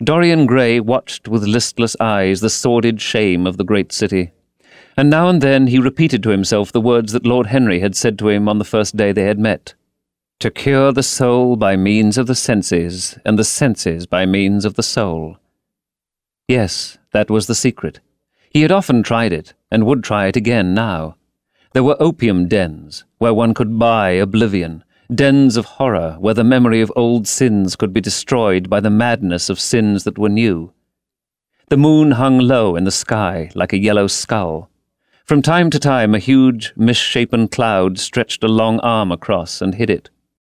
Dorian Gray watched with listless eyes the sordid shame of the great city, and now and then he repeated to himself the words that Lord Henry had said to him on the first day they had met. To cure the soul by means of the senses, and the senses by means of the soul. Yes, that was the secret. He had often tried it, and would try it again now. There were opium dens, where one could buy oblivion, dens of horror where the memory of old sins could be destroyed by the madness of sins that were new. The moon hung low in the sky like a yellow skull. From time to time a huge, misshapen cloud stretched a long arm across and hid it.